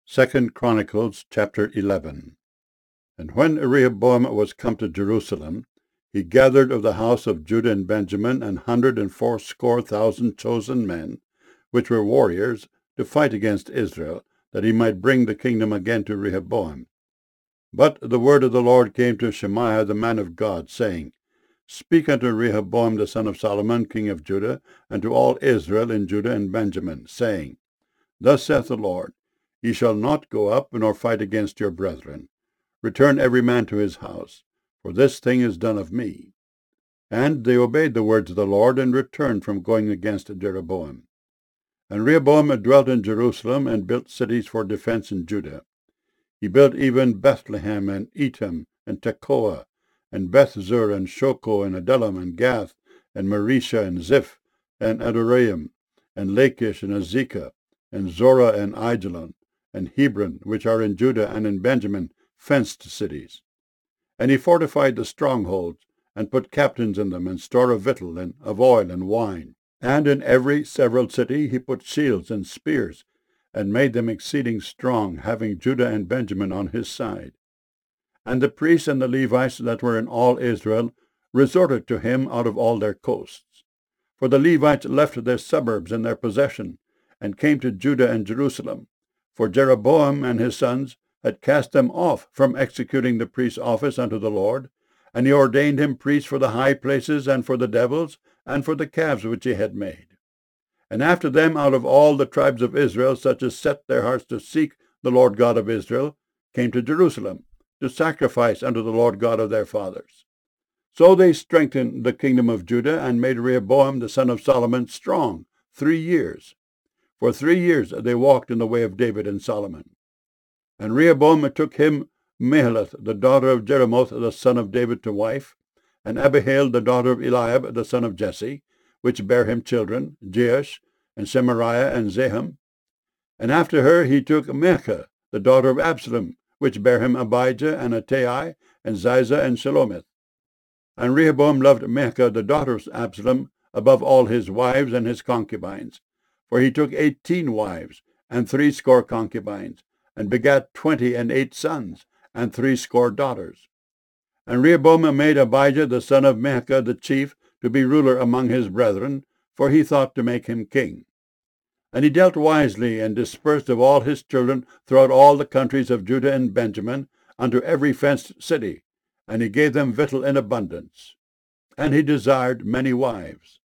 2 Chronicles chapter 11. And when Rehoboam was come to Jerusalem, he gathered of the house of Judah and Benjamin 180,000 chosen men, which were warriors, to fight against Israel, that he might bring the kingdom again to Rehoboam. But the word of the Lord came to Shemaiah the man of God, saying, Speak unto Rehoboam the son of Solomon, king of Judah, and to all Israel in Judah and Benjamin, saying, Thus saith the Lord, Ye shall not go up nor fight against your brethren. Return every man to his house, for this thing is done of me. And they obeyed the words of the Lord, and returned from going against Jeroboam. And Rehoboam dwelt in Jerusalem, and built cities for defense in Judah. He built even Bethlehem, and Etam, and Tekoa, and Bethzur, and Shoko, and Adullam, and Gath, and Maresha, and Ziph, and Adoraim, and Lachish, and Azekah, and Zorah, and Aijalon, and Hebron, which are in Judah and in Benjamin, fenced cities. And he fortified the strongholds, and put captains in them, and store of victual, and of oil, and wine. And in every several city he put shields and spears, and made them exceeding strong, having Judah and Benjamin on his side. And the priests and the Levites that were in all Israel resorted to him out of all their coasts. For the Levites left their suburbs in their possession, and came to Judah and Jerusalem. For Jeroboam and his sons had cast them off from executing the priest's office unto the Lord, and he ordained him priest for the high places, and for the devils, and for the calves which he had made. And after them out of all the tribes of Israel, such as set their hearts to seek the Lord God of Israel, came to Jerusalem, to sacrifice unto the Lord God of their fathers. So they strengthened the kingdom of Judah, and made Rehoboam the son of Solomon strong 3 years. For 3 years they walked in the way of David and Solomon. And Rehoboam took him Mahalath, the daughter of Jeremoth, the son of David, to wife, and Abihail, the daughter of Eliab, the son of Jesse, which bare him children, Jeush, and Semariah, and Zaham. And after her he took Maachah, the daughter of Absalom, which bare him Abijah, and Attai, and Ziza, and Shelomith. And Rehoboam loved Maachah, the daughter of Absalom, above all his wives and his concubines. For he took 18 wives, and 60 concubines, and begat 28 sons, and 60 daughters. And Rehoboam made Abijah the son of Maachah the chief to be ruler among his brethren, for he thought to make him king. And he dealt wisely, and dispersed of all his children throughout all the countries of Judah and Benjamin, unto every fenced city, and he gave them victual in abundance. And he desired many wives.